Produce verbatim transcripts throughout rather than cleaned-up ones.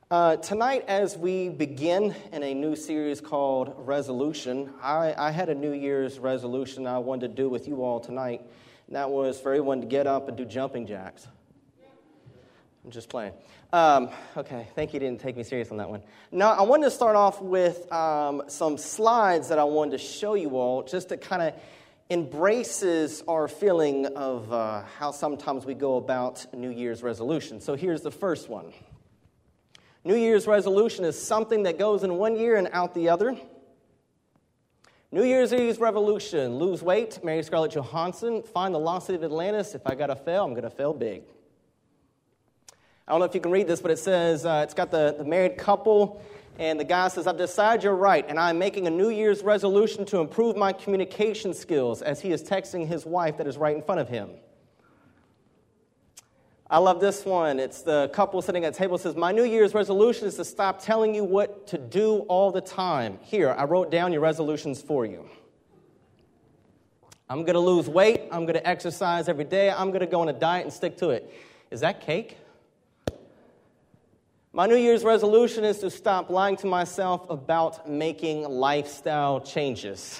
Uh, tonight, as we begin in a new series called Resolution, I, I had a New Year's resolution I wanted to do with you all tonight, and that was for everyone to get up and do jumping jacks. I'm just playing. Um, okay, thank you, didn't take me serious on that one. Now, I wanted to start off with um, some slides that I wanted to show you all, just to kind of embraces our feeling of uh, how sometimes we go about New Year's resolution. So here's the first one. New Year's resolution is something that goes in one year and out the other. New Year's Eve's revolution: lose weight, marry Scarlett Johansson, find the lost city of Atlantis. If I gotta fail, I'm gonna fail big. I don't know if you can read this, but it says, uh, it's got the, the married couple, and the guy says, "I've decided you're right, and I'm making a New Year's resolution to improve my communication skills," as he is texting his wife that is right in front of him. I love this one. It's the couple sitting at a table. It says, "My New Year's resolution is to stop telling you what to do all the time. Here, I wrote down your resolutions for you. I'm going to lose weight. I'm going to exercise every day. I'm going to go on a diet and stick to it." Is that cake? "My New Year's resolution is to stop lying to myself about making lifestyle changes."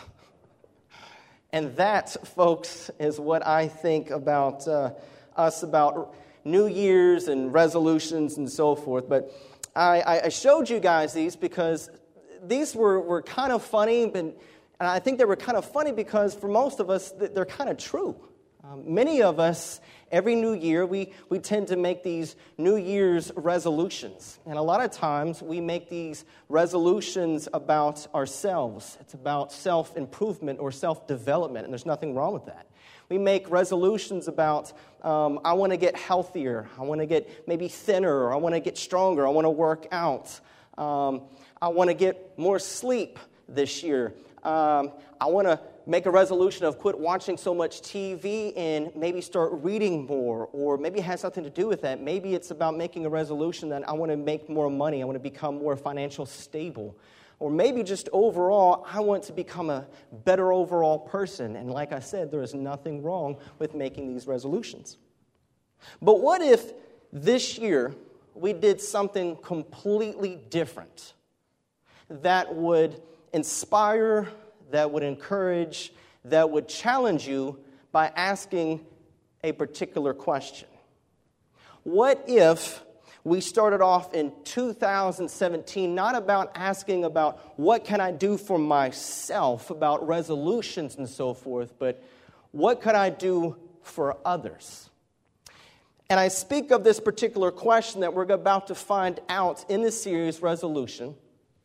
And that, folks, is what I think about uh, us, about New Year's and resolutions and so forth. But I, I showed you guys these because these were, were kind of funny, but, and I think they were kind of funny because for most of us, they're kind of true. Um, many of us, every new year, we, we tend to make these New Year's resolutions. And a lot of times, we make these resolutions about ourselves. It's about self-improvement or self-development, and there's nothing wrong with that. We make resolutions about, um, I want to get healthier, I want to get maybe thinner, or I want to get stronger, I want to work out, um, I want to get more sleep this year, um, I want to make a resolution of quit watching so much T V and maybe start reading more, or maybe it has something to do with that. Maybe it's about making a resolution that I want to make more money, I want to become more financially stable. Or maybe just overall, I want to become a better overall person. And like I said, there is nothing wrong with making these resolutions. But what if this year we did something completely different that would inspire, that would encourage, that would challenge you by asking a particular question? What if we started off in two thousand seventeen not about asking about what can I do for myself, about resolutions and so forth, but what could I do for others? And I speak of this particular question that we're about to find out in this series, Resolution,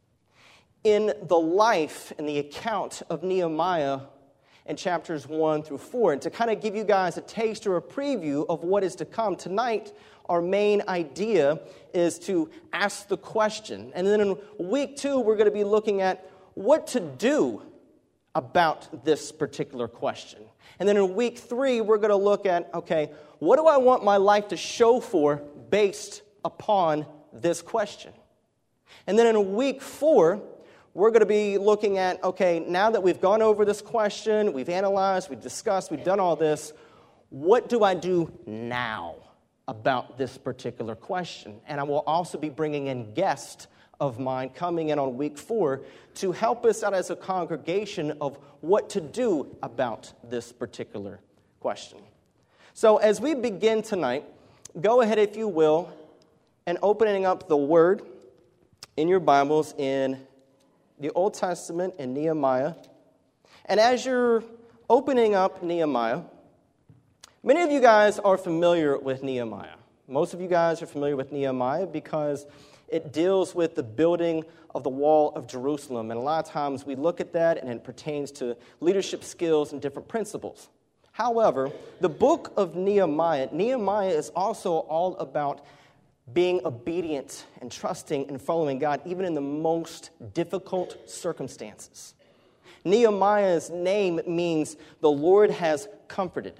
in the life and the account of Nehemiah in chapters one through four. And to kind of give you guys a taste or a preview of what is to come, tonight our main idea is to ask the question. And then in week two, we're going to be looking at what to do about this particular question. And then in week three, we're going to look at, okay, what do I want my life to show for based upon this question? And then in week four, we're going to be looking at, okay, now that we've gone over this question, we've analyzed, we've discussed, we've done all this, what do I do now about this particular question? And I will also be bringing in guests of mine coming in on week four to help us out as a congregation of what to do about this particular question. So as we begin tonight, go ahead, if you will, and opening up the Word in your Bibles in the Old Testament in Nehemiah. And as you're opening up Nehemiah, many of you guys are familiar with Nehemiah. Most of you guys are familiar with Nehemiah because it deals with the building of the wall of Jerusalem. And a lot of times we look at that and it pertains to leadership skills and different principles. However, the book of Nehemiah, Nehemiah is also all about being obedient and trusting and following God, even in the most difficult circumstances. Nehemiah's name means the Lord has comforted.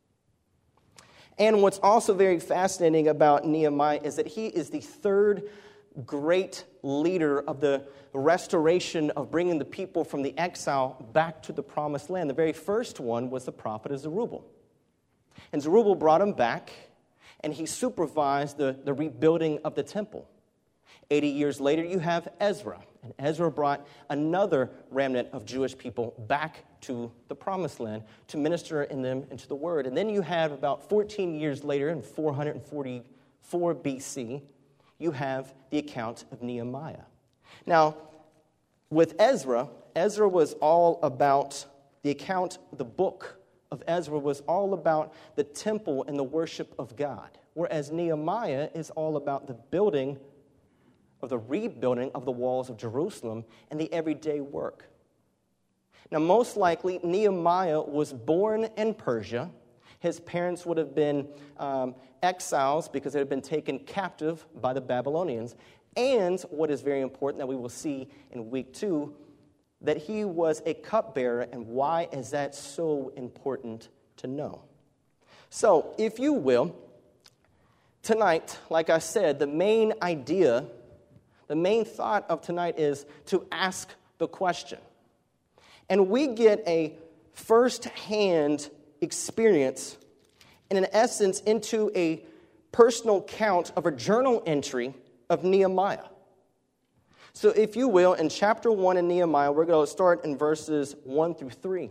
And what's also very fascinating about Nehemiah is that he is the third great leader of the restoration of bringing the people from the exile back to the promised land. The very first one was the prophet Zerubbabel. And Zerubbabel brought him back, and he supervised the, the rebuilding of the temple. eighty years later, you have Ezra. And Ezra brought another remnant of Jewish people back to the Promised Land to minister in them into the Word. And then you have about fourteen years later, in four forty-four B C, you have the account of Nehemiah. Now, with Ezra, Ezra was all about the account, the book of Ezra was all about the temple and the worship of God, whereas Nehemiah is all about the building of the rebuilding of the walls of Jerusalem and the everyday work. Now, most likely, Nehemiah was born in Persia. His parents would have been um, exiles because they had been taken captive by the Babylonians. And what is very important that we will see in week two, that he was a cupbearer. And why is that so important to know? So, if you will, tonight, like I said, the main idea, the main thought of tonight is to ask the question. And we get a first-hand experience, and in essence, into a personal count of a journal entry of Nehemiah. So if you will, in chapter one in Nehemiah, we're going to start in verses one through three.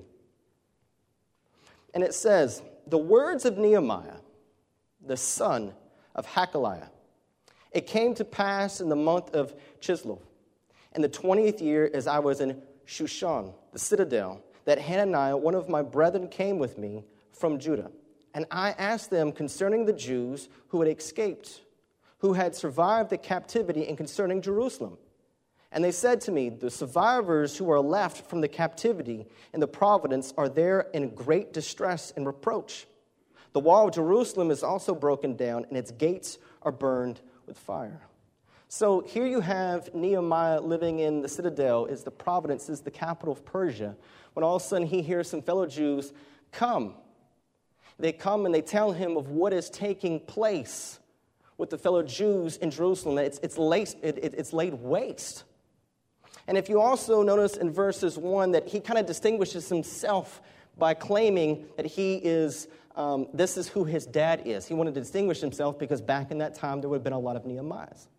And it says, "The words of Nehemiah, the son of Hakaliah. It came to pass in the month of Chislev, in the twentieth year, as I was in Shushan, the citadel, that Hananiah, one of my brethren, came with me from Judah. And I asked them concerning the Jews who had escaped, who had survived the captivity, and concerning Jerusalem. And they said to me, the survivors who are left from the captivity in the province are there in great distress and reproach. The wall of Jerusalem is also broken down, and its gates are burned with fire." So here you have Nehemiah living in the citadel, is the province, is the capital of Persia, when all of a sudden he hears some fellow Jews come. They come and they tell him of what is taking place with the fellow Jews in Jerusalem. It's, it's, laced, it, it, it's laid waste. And if you also notice in verses one that he kind of distinguishes himself by claiming that he is, um, this is who his dad is. He wanted to distinguish himself because back in that time there would have been a lot of Nehemiahs.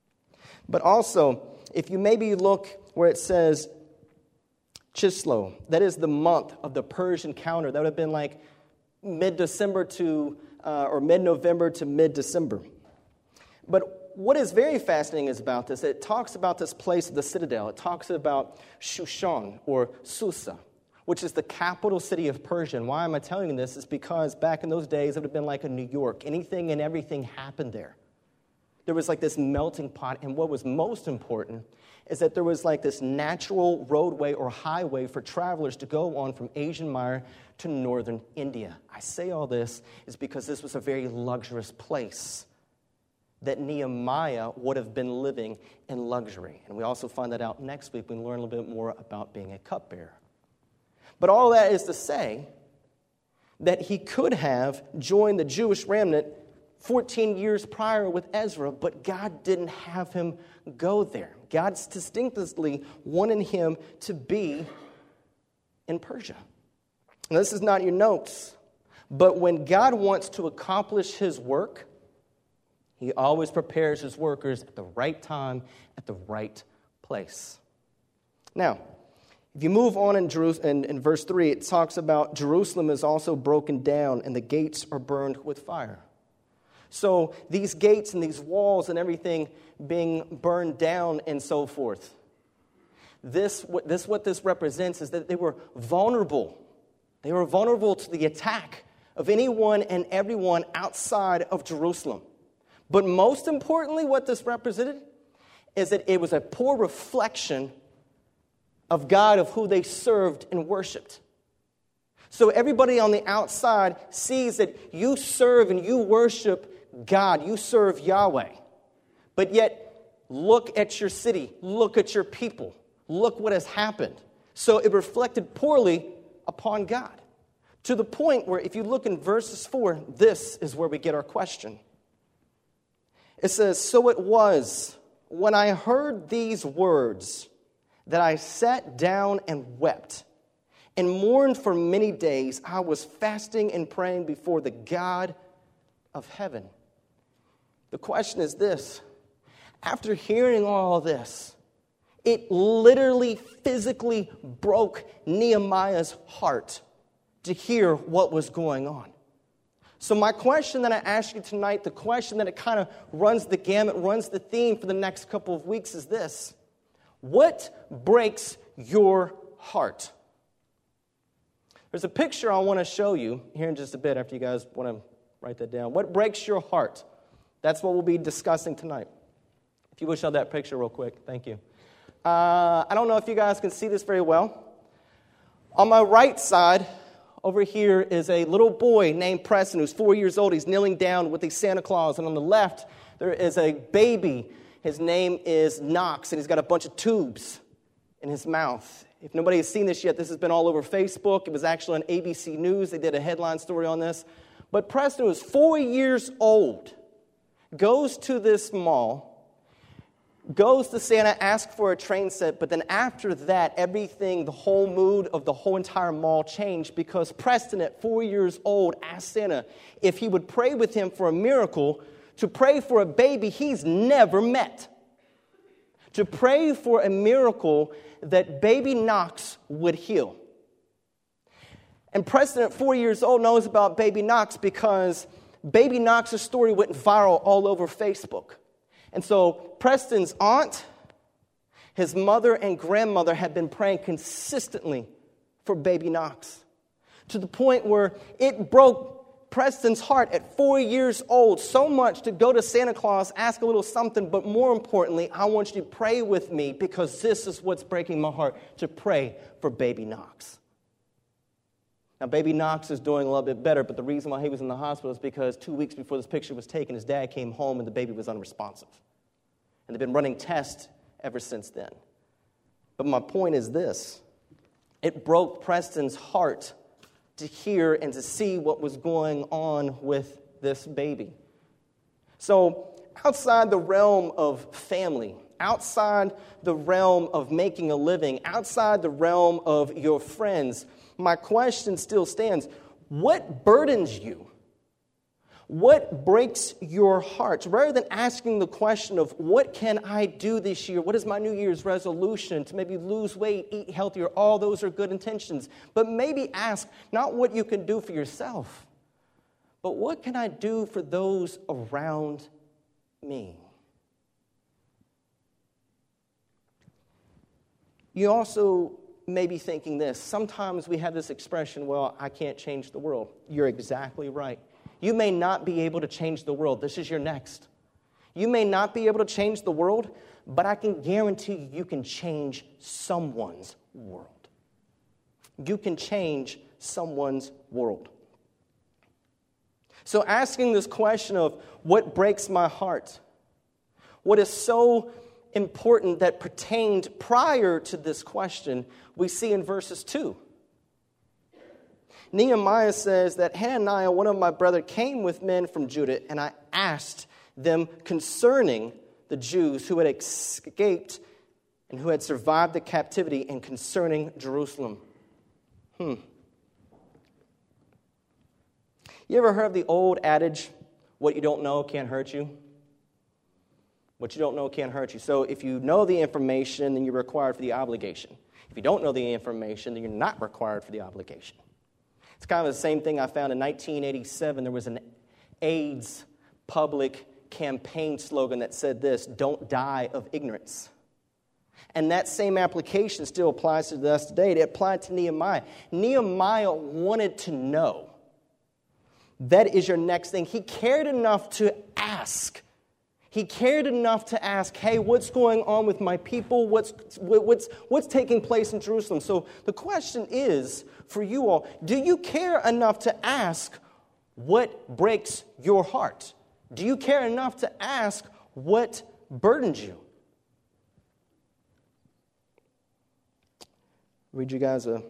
But also, if you maybe look where it says Chislev, that is the month of the Persian calendar. That would have been like mid-December to, uh, or mid-November to mid-December. But what is very fascinating is about this, it talks about this place of the citadel. It talks about Shushan, or Susa, which is the capital city of Persia. And why am I telling you this? Is because back in those days, it would have been like a New York. Anything and everything happened there. There was like this melting pot, and what was most important is that there was like this natural roadway or highway for travelers to go on from Asian Minor to northern India. I say all this is because this was a very luxurious place that Nehemiah would have been living in luxury. And we also find that out next week. We learn a little bit more about being a cupbearer. But all that is to say that he could have joined the Jewish remnant fourteen years prior with Ezra, but God didn't have him go there. God distinctly wanted him to be in Persia. Now, this is not your notes, but when God wants to accomplish his work, he always prepares his workers at the right time, at the right place. Now, if you move on in, Jeru- in, in verse three, it talks about Jerusalem is also broken down and the gates are burned with fire. So these gates and these walls and everything being burned down and so forth. This, this what this represents is that they were vulnerable. They were vulnerable to the attack of anyone and everyone outside of Jerusalem. But most importantly, what this represented is that it was a poor reflection of God, of who they served and worshiped. So everybody on the outside sees that you serve and you worship God, you serve Yahweh. But yet, look at your city, look at your people, look what has happened. So it reflected poorly upon God. To the point where if you look in verses four, this is where we get our question. It says, "So it was when I heard these words that I sat down and wept and mourned for many days. I was fasting and praying before the God of heaven." The question is this: After hearing all this, it literally, physically broke Nehemiah's heart to hear what was going on. So my question that I ask you tonight, the question that it kind of runs the gamut, runs the theme for the next couple of weeks is this. What breaks your heart? There's a picture I want to show you here in just a bit after you guys want to write that down. What breaks your heart? That's what we'll be discussing tonight. If you would show that picture real quick. Thank you. Uh, I don't know if you guys can see this very well. On my right side, over here is a little boy named Preston who's four years old. He's kneeling down with a Santa Claus. And on the left, there is a baby. His name is Knox, and he's got a bunch of tubes in his mouth. If nobody has seen this yet, this has been all over Facebook. It was actually on A B C News. They did a headline story on this. But Preston was four years old, goes to this mall, goes to Santa, asks for a train set, but then after that, everything, the whole mood of the whole entire mall changed because Preston, at four years old, asked Santa if he would pray with him for a miracle, to pray for a baby he's never met. To pray for a miracle that baby Knox would heal. And Preston, at four years old, knows about baby Knox because baby Knox's story went viral all over Facebook. And so Preston's aunt, his mother, and grandmother had been praying consistently for baby Knox, to the point where it broke Preston's heart at four years old so much to go to Santa Claus, ask a little something, but more importantly, I want you to pray with me because this is what's breaking my heart, to pray for baby Knox. Now, baby Knox is doing a little bit better, but the reason why he was in the hospital is because two weeks before this picture was taken, his dad came home and the baby was unresponsive. And they've been running tests ever since then. But my point is this. It broke Preston's heart to hear and to see what was going on with this baby. So, outside the realm of family, outside the realm of making a living, outside the realm of your friends, my question still stands. What burdens you? What breaks your heart? Rather than asking the question of what can I do this year? What is my New Year's resolution to maybe lose weight, eat healthier? All those are good intentions. But maybe ask not what you can do for yourself, but what can I do for those around me? You also may be thinking this. Sometimes we have this expression, well, I can't change the world. You're exactly right. You may not be able to change the world. This is your next. You may not be able to change the world, but I can guarantee you, you can change someone's world. You can change someone's world. So asking this question of what breaks my heart, what is so important that pertained prior to this question, we see in verses two. Nehemiah says that Hananiah, one of my brothers, came with men from Judah, and I asked them concerning the Jews who had escaped and who had survived the captivity, and concerning Jerusalem. Hmm. You ever heard of the old adage, what you don't know can't hurt you? What you don't know can't hurt you. So if you know the information, then you're required for the obligation. If you don't know the information, then you're not required for the obligation. It's kind of the same thing I found in nineteen eighty-seven. There was an AIDS public campaign slogan that said this, don't die of ignorance. And that same application still applies to us today. It applied to Nehemiah. Nehemiah wanted to know. That is your next thing. He cared enough to ask. He cared enough to ask, hey, what's going on with my people? What's, what's, what's taking place in Jerusalem? So the question is, for you all, do you care enough to ask what breaks your heart? Do you care enough to ask what burdens you? I'll read you guys a,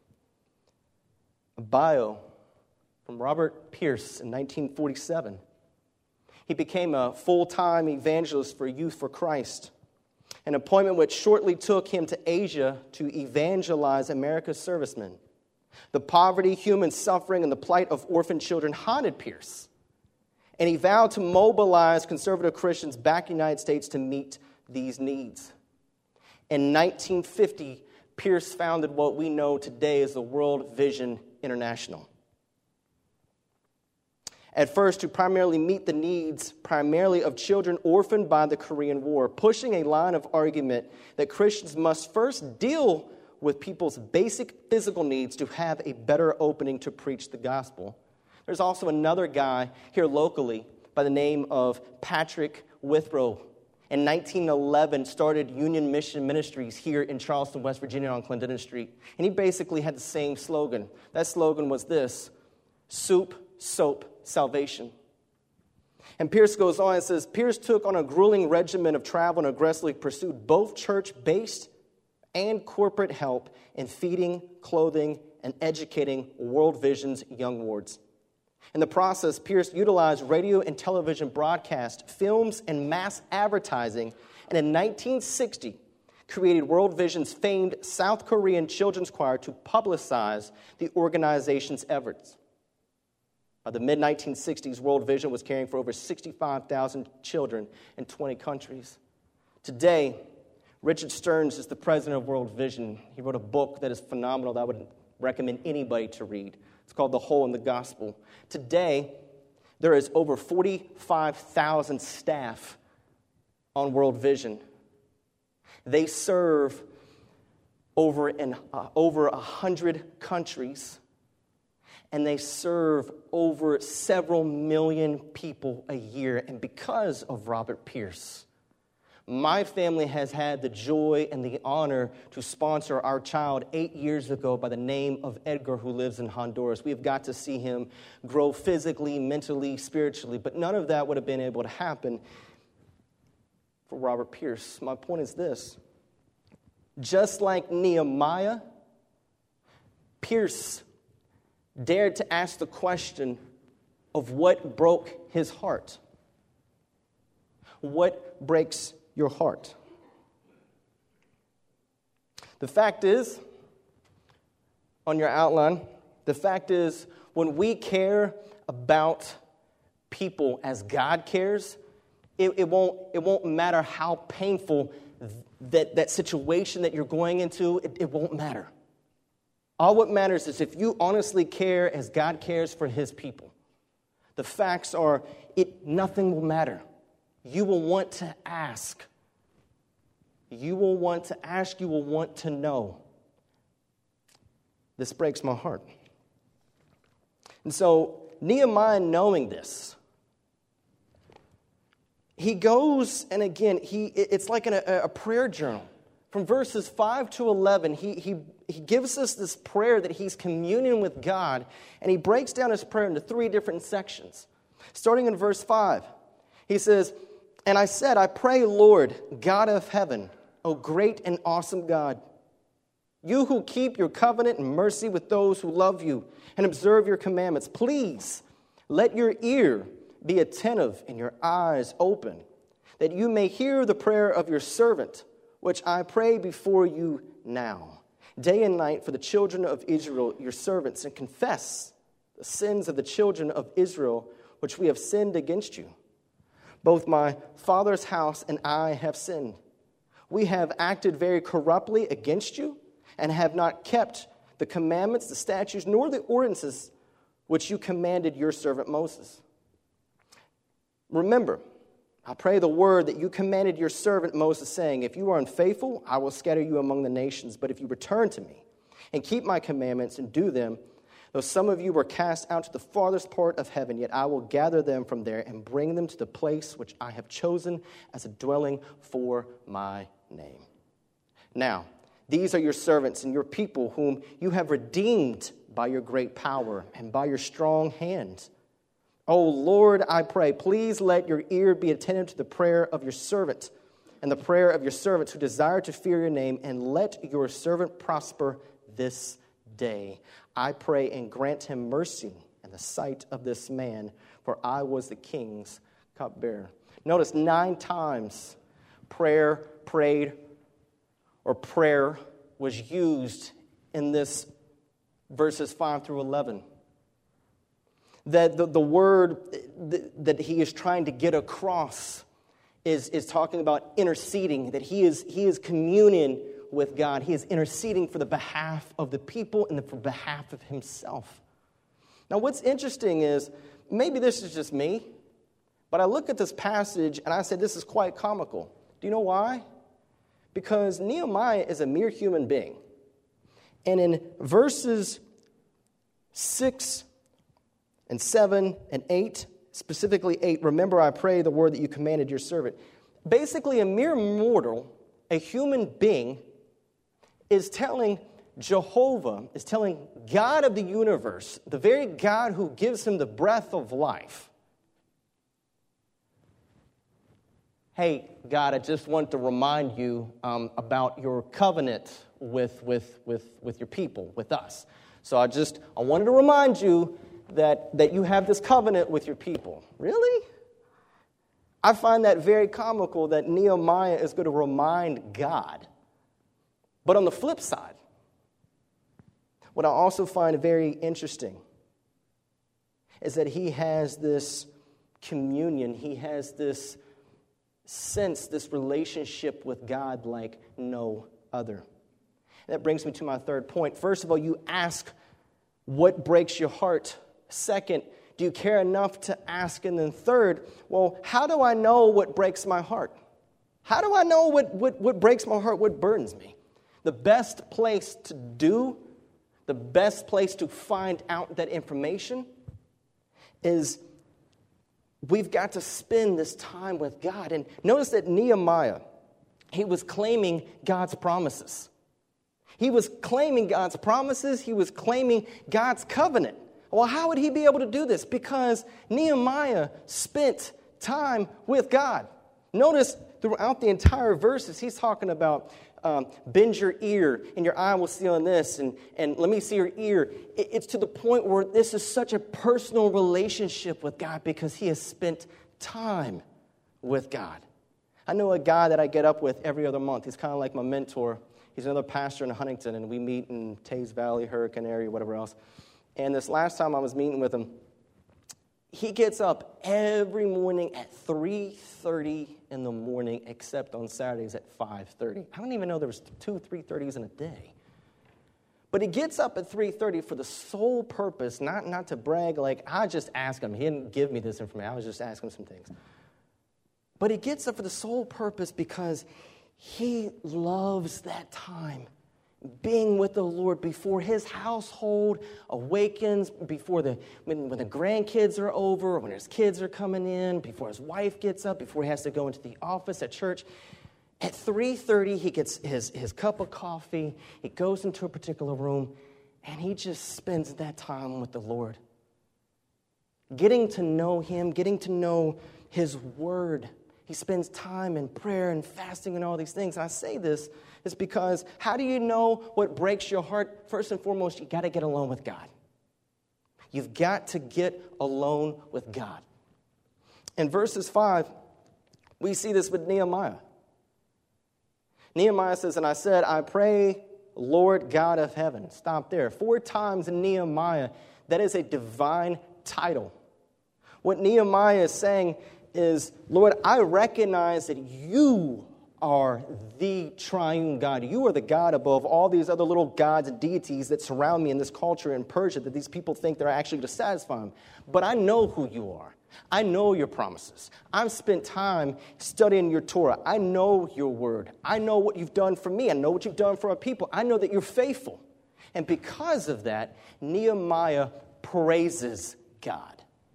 a bio from Robert Pierce in nineteen forty-seven. He became a full-time evangelist for Youth for Christ, an appointment which shortly took him to Asia to evangelize America's servicemen. The poverty, human suffering, and the plight of orphan children haunted Pierce. And he vowed to mobilize conservative Christians back in the United States to meet these needs. In nineteen fifty, Pierce founded what we know today as the World Vision International. At first, to primarily meet the needs primarily of children orphaned by the Korean War, pushing a line of argument that Christians must first deal with people's basic physical needs to have a better opening to preach the gospel. There's also another guy here locally by the name of Patrick Withrow. In nineteen eleven, started Union Mission Ministries here in Charleston, West Virginia on Clendenin Street. And he basically had the same slogan. That slogan was this: soup, soap, salvation. And Pierce goes on and says, Pierce took on a grueling regimen of travel and aggressively pursued both church-based and corporate help in feeding, clothing, and educating World Vision's young wards. In the process, Pierce utilized radio and television broadcast, films, and mass advertising, and in nineteen sixty, created World Vision's famed South Korean children's choir to publicize the organization's efforts. By the mid nineteen sixties, World Vision was caring for over sixty-five thousand children in twenty countries. Today, Richard Stearns is the president of World Vision. He wrote a book that is phenomenal that I would recommend anybody to read. It's called The Hole in the Gospel. Today, there is over forty-five thousand staff on World Vision. They serve over in uh, over one hundred countries, and they serve over several million people a year. And because of Robert Pierce, my family has had the joy and the honor to sponsor our child eight years ago by the name of Edgar, who lives in Honduras. We have got to see him grow physically, mentally, spiritually, but none of that would have been able to happen for Robert Pierce. My point is this: just like Nehemiah, Pierce dared to ask the question of what broke his heart. What breaks your heart? The fact is, on your outline, the fact is, when we care about people as God cares, it, it won't it won't matter how painful that, that situation that you're going into, it, it won't matter. All what matters is if you honestly care as God cares for his people. The facts are, it nothing will matter. You will want to ask. You will want to ask. You will want to know. This breaks my heart. And so, Nehemiah, knowing this, he goes, and again, he it's like a, a prayer journal. From verses five to eleven, he, he, he gives us this prayer that he's communing with God, and he breaks down his prayer into three different sections. Starting in verse five, he says, "And I said, I pray, Lord, God of heaven, O great and awesome God, you who keep your covenant and mercy with those who love you and observe your commandments, please let your ear be attentive and your eyes open, that you may hear the prayer of your servant, which I pray before you now, day and night for the children of Israel, your servants, and confess the sins of the children of Israel, which we have sinned against you. Both my father's house and I have sinned. We have acted very corruptly against you and have not kept the commandments, the statutes, nor the ordinances which you commanded your servant Moses. Remember, I pray the word that you commanded your servant Moses, saying, if you are unfaithful, I will scatter you among the nations. But if you return to me and keep my commandments and do them, though some of you were cast out to the farthest part of heaven, yet I will gather them from there and bring them to the place which I have chosen as a dwelling for my name. Now, these are your servants and your people whom you have redeemed by your great power and by your strong hand. O Lord, I pray, please let your ear be attentive to the prayer of your servant and the prayer of your servants who desire to fear your name, and let your servant prosper this day. I pray and grant him mercy in the sight of this man, for I was the king's cupbearer." Notice nine times prayer, prayed, or prayer was used in this verses five through eleven. that the, the word that he is trying to get across is, is talking about interceding, that he is, he is communing with God. He is interceding for the behalf of the people and for behalf of himself. Now, what's interesting is, maybe this is just me, but I look at this passage and I say this is quite comical. Do you know why? Because Nehemiah is a mere human being. And in verses six and seven and eight, specifically eight, remember I pray the word that you commanded your servant. Basically, a mere mortal, a human being, is telling Jehovah, is telling God of the universe, the very God who gives him the breath of life, hey, God, I just want to remind you um, about your covenant with, with, with, with your people, with us. So I just, I wanted to remind you that, that you have this covenant with your people. Really? I find that very comical that Nehemiah is going to remind God. But on the flip side, what I also find very interesting is that he has this communion, he has this sense, this relationship with God like no other. That brings me to my third point. First of all, you ask what breaks your heart. Second, do you care enough to ask? And then third, well, how do I know what breaks my heart? How do I know what, what, what breaks my heart, what burdens me? The best place to do, the best place to find out that information is we've got to spend this time with God. And notice that Nehemiah, he was claiming God's promises. He was claiming God's promises. He was claiming God's covenant. Well, how would he be able to do this? Because Nehemiah spent time with God. Notice throughout the entire verses, he's talking about um, bend your ear and your eye will see on this, and, and let me see your ear. It, it's to the point where this is such a personal relationship with God because he has spent time with God. I know a guy that I get up with every other month. He's kind of like my mentor. He's another pastor in Huntington, and we meet in Tays Valley, Hurricane area, whatever else. And this last time I was meeting with him, he gets up every morning at three thirty in the morning, except on Saturdays at five thirty. I don't even know there was two three thirties in a day. But he gets up at three thirty for the sole purpose, not, not to brag, like I just asked him. He didn't give me this information. I was just asking him some things. But he gets up for the sole purpose because he loves that time being with the Lord before his household awakens, before the when, when the grandkids are over, when his kids are coming in, before his wife gets up, before he has to go into the office at church. At three thirty, he gets his, his cup of coffee, he goes into a particular room, and he just spends that time with the Lord. Getting to know him, getting to know his word. He spends time in prayer and fasting and all these things. And I say this is because how do you know what breaks your heart? First and foremost, you got to get alone with God. You've got to get alone with God. In verses five, we see this with Nehemiah. Nehemiah says, and I said, I pray, Lord God of heaven. Stop there. Four times in Nehemiah, that is a divine title. What Nehemiah is saying is, Lord, I recognize that you are the triune God. You are the God above all these other little gods and deities that surround me in this culture in Persia that these people think they're actually going to satisfy them. But I know who you are. I know your promises. I've spent time studying your Torah. I know your word. I know what you've done for me. I know what you've done for our people. I know that you're faithful. And because of that, Nehemiah praises God.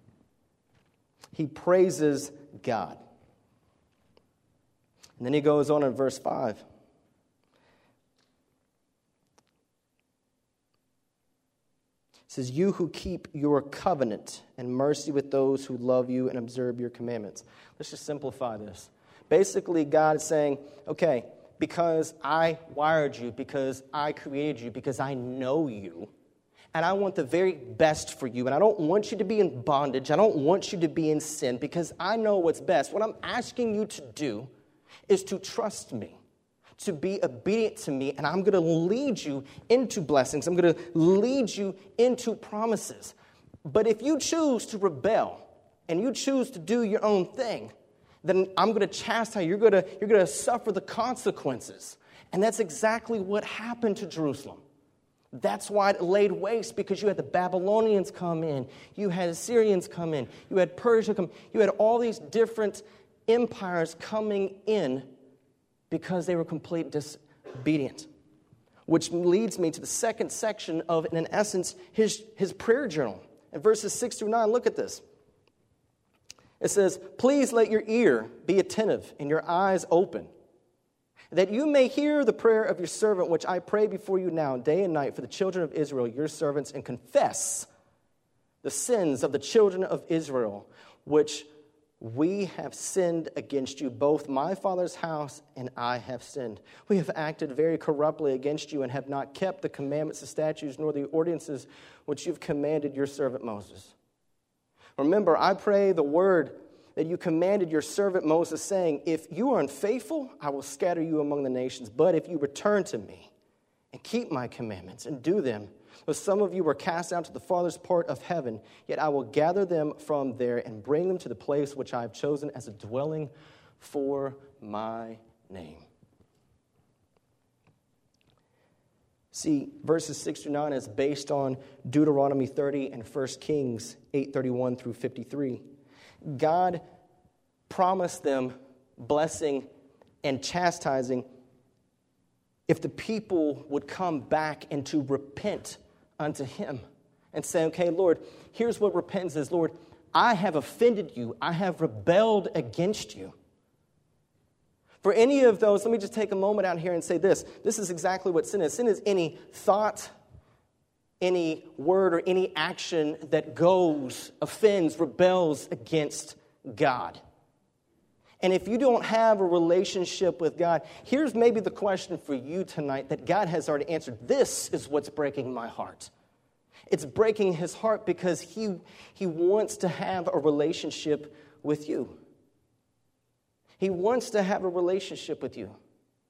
He praises God. And then he goes on in verse five. It says, you who keep your covenant and mercy with those who love you and observe your commandments. Let's just simplify this. Basically, God is saying, okay, because I wired you, because I created you, because I know you, and I want the very best for you. And I don't want you to be in bondage. I don't want you to be in sin because I know what's best. What I'm asking you to do is to trust me, to be obedient to me. And I'm going to lead you into blessings. I'm going to lead you into promises. But if you choose to rebel and you choose to do your own thing, then I'm going to chastise you. You're going to, you're going to suffer the consequences. And that's exactly what happened to Jerusalem. That's why it laid waste, because you had the Babylonians come in, you had Assyrians come in, you had Persia come, you had all these different empires coming in because they were complete disobedient. Which leads me to the second section of, in essence, his, his prayer journal. In verses six through nine, look at this. It says, "Please let your ear be attentive and your eyes open, that you may hear the prayer of your servant, which I pray before you now, day and night, for the children of Israel, your servants, and confess the sins of the children of Israel, which we have sinned against you, both my father's house and I have sinned. We have acted very corruptly against you and have not kept the commandments, the statutes, nor the ordinances which you've commanded your servant Moses. Remember, I pray the word that you commanded your servant Moses, saying, if you are unfaithful, I will scatter you among the nations. But if you return to me and keep my commandments and do them, though some of you were cast out to the farthest part of heaven, yet I will gather them from there and bring them to the place which I have chosen as a dwelling for my name." See, verses six through nine is based on Deuteronomy thirty and First Kings eight thirty-one through fifty-three. God promised them blessing and chastising if the people would come back and to repent unto him and say, okay, Lord, here's what repentance is. Lord, I have offended you. I have rebelled against you. For any of those, let me just take a moment out here and say this. This is exactly what sin is. Sin is any thought, any word, or any action that goes, offends, rebels against God. And if you don't have a relationship with God, here's maybe the question for you tonight that God has already answered. This is what's breaking my heart. It's breaking his heart because he, he wants to have a relationship with you. He wants to have a relationship with you.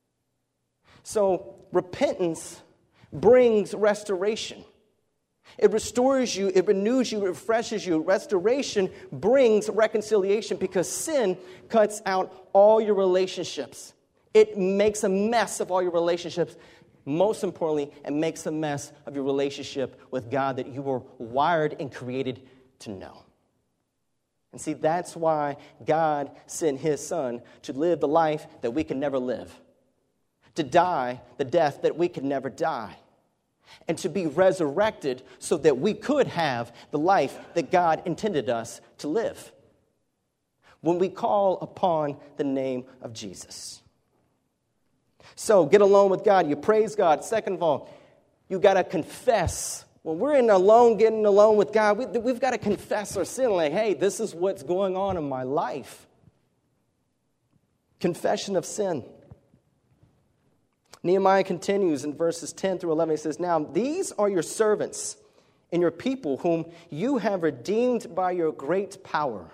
So repentance brings restoration. It restores you, it renews you, it refreshes you. Restoration brings reconciliation because sin cuts out all your relationships. It makes a mess of all your relationships. Most importantly, it makes a mess of your relationship with God that you were wired and created to know. And see, that's why God sent his son to live the life that we can never live, to die the death that we could never die, and to be resurrected so that we could have the life that God intended us to live when we call upon the name of Jesus. So get alone with God. You praise God. Second of all, you got to confess. When we're in alone, getting alone with God, we, we've got to confess our sin. Like, hey, this is what's going on in my life. Confession of sin. Nehemiah continues in verses ten through eleven. He says, "Now these are your servants and your people whom you have redeemed by your great power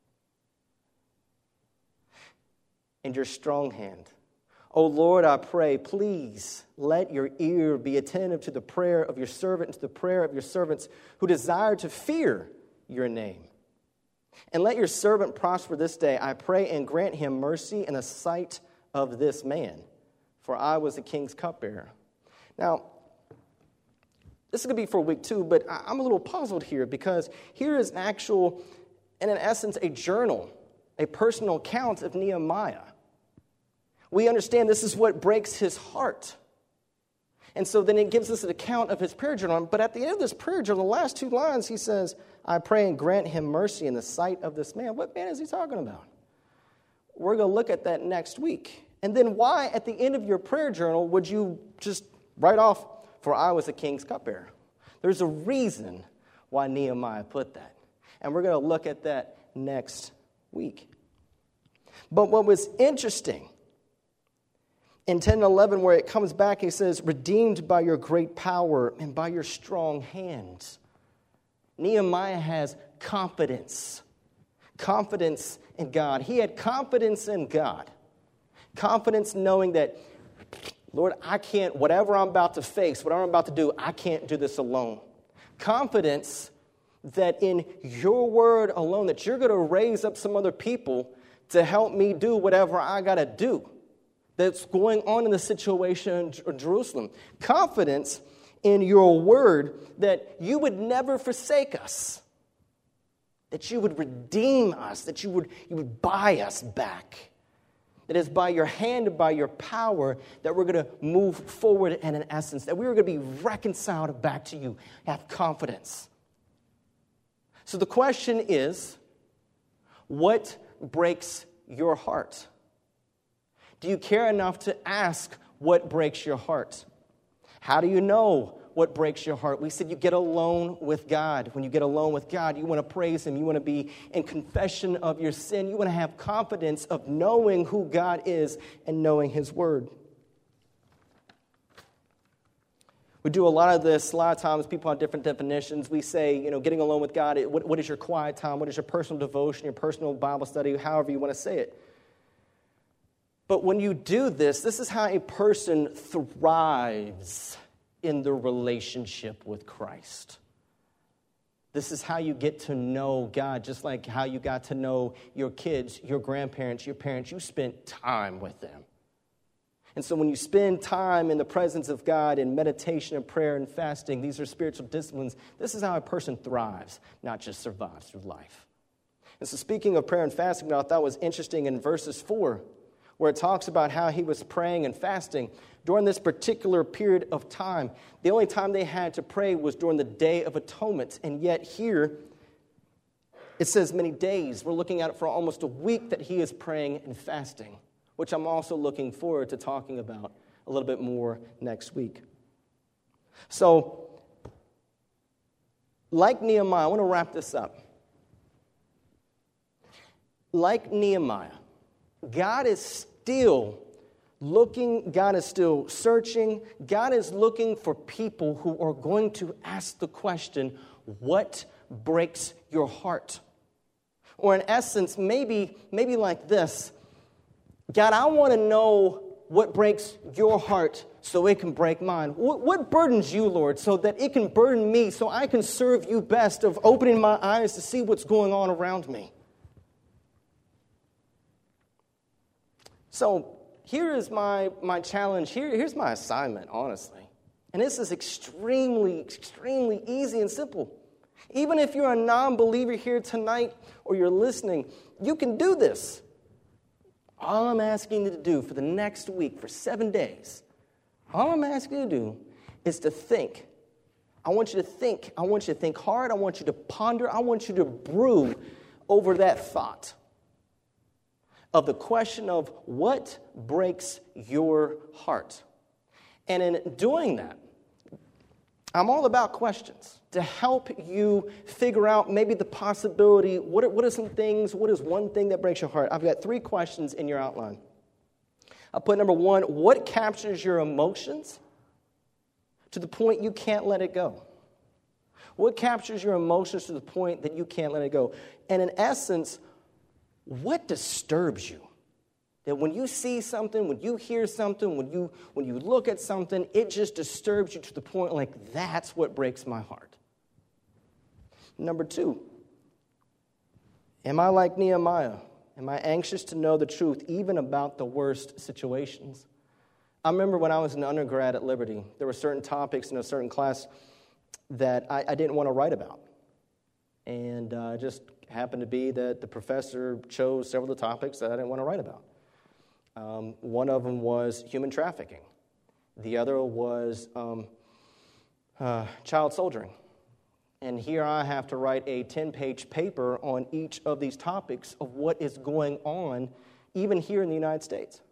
and your strong hand. O Lord, I pray, please let your ear be attentive to the prayer of your servant and to the prayer of your servants who desire to fear your name. And let your servant prosper this day, I pray, and grant him mercy in the sight of this man. For I was the king's cupbearer." Now, this is going to be for week two, but I'm a little puzzled here because here is an actual, and in essence, a journal, a personal account of Nehemiah. We understand this is what breaks his heart. And so then it gives us an account of his prayer journal. But at the end of this prayer journal, the last two lines, he says, "I pray and grant him mercy in the sight of this man." What man is he talking about? We're going to look at that next week. And then why, at the end of your prayer journal, would you just write off, "For I was a king's cupbearer"? There's a reason why Nehemiah put that. And we're going to look at that next week. But what was interesting, in ten and eleven, where it comes back, he says, "Redeemed by your great power and by your strong hands." Nehemiah has confidence. Confidence in God. He had confidence in God. Confidence knowing that, Lord, I can't, whatever I'm about to face, whatever I'm about to do, I can't do this alone. Confidence that in your word alone, that you're going to raise up some other people to help me do whatever I got to do that's going on in the situation in Jerusalem. Confidence in your word that you would never forsake us, that you would redeem us, that you would, you would buy us back. That is by your hand and by your power that we're going to move forward, and in essence, that we are going to be reconciled back to you. Have confidence. So the question is, what breaks your heart? Do you care enough to ask what breaks your heart? How do you know what breaks your heart? We said you get alone with God. When you get alone with God, you want to praise Him. You want to be in confession of your sin. You want to have confidence of knowing who God is and knowing His Word. We do a lot of this. A lot of times people have different definitions. We say, you know, getting alone with God, what, what is your quiet time? What is your personal devotion, your personal Bible study, however you want to say it. But when you do this, this is how a person thrives in the relationship with Christ. This is how you get to know God, just like how you got to know your kids, your grandparents, your parents. You spent time with them. And so when you spend time in the presence of God in meditation and prayer and fasting, these are spiritual disciplines. This is how a person thrives, not just survives through life. And so speaking of prayer and fasting, what I thought was interesting in verses four, where it talks about how he was praying and fasting during this particular period of time. The only time they had to pray was during the Day of Atonement. And yet here, it says many days. We're looking at it for almost a week that he is praying and fasting, which I'm also looking forward to talking about a little bit more next week. So, like Nehemiah, I want to wrap this up. Like Nehemiah, God is still looking, God is still searching. God is looking for people who are going to ask the question, what breaks your heart? Or in essence, maybe, maybe like this, God, I want to know what breaks your heart so it can break mine. What, what burdens you, Lord, so that it can burden me so I can serve you best of opening my eyes to see what's going on around me? So here is my, my challenge. Here, here's my assignment, honestly. And this is extremely, extremely easy and simple. Even if you're a non-believer here tonight or you're listening, you can do this. All I'm asking you to do for the next week, for seven days, all I'm asking you to do is to think. I want you to think. I want you to think hard. I want you to ponder. I want you to brew over that thought of the question of what breaks your heart. And in doing that, I'm all about questions to help you figure out maybe the possibility, what are, what are some things, what is one thing that breaks your heart? I've got three questions in your outline. I'll put number one, what captures your emotions to the point you can't let it go? What captures your emotions to the point that you can't let it go? And in essence, what disturbs you? That when you see something, when you hear something, when you when you look at something, it just disturbs you to the point like, that's what breaks my heart. Number two, am I like Nehemiah? Am I anxious to know the truth even about the worst situations? I remember when I was an undergrad at Liberty, there were certain topics in a certain class that I, I didn't want to write about. And uh, it just happened to be that the professor chose several of the topics that I didn't want to write about. Um, one of them was human trafficking. The other was um, uh, child soldiering. And here I have to write a ten-page paper on each of these topics of what is going on, even here in the United States.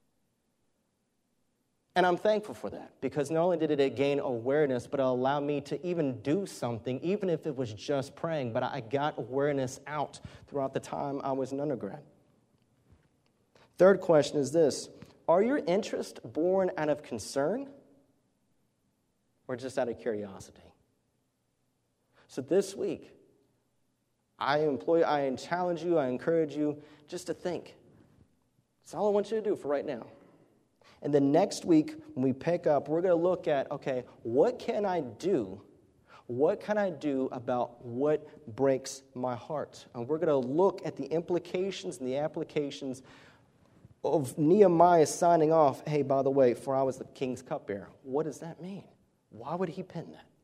And I'm thankful for that, because not only did it gain awareness, but it allowed me to even do something, even if it was just praying. But I got awareness out throughout the time I was an undergrad. Third question is this: are your interests born out of concern or just out of curiosity? So this week, I employ, I challenge you, I encourage you just to think. That's all I want you to do for right now. And then next week, when we pick up, we're going to look at, okay, what can I do? What can I do about what breaks my heart? And we're going to look at the implications and the applications of Nehemiah signing off, hey, by the way, for I was the king's cupbearer. What does that mean? Why would he pen that?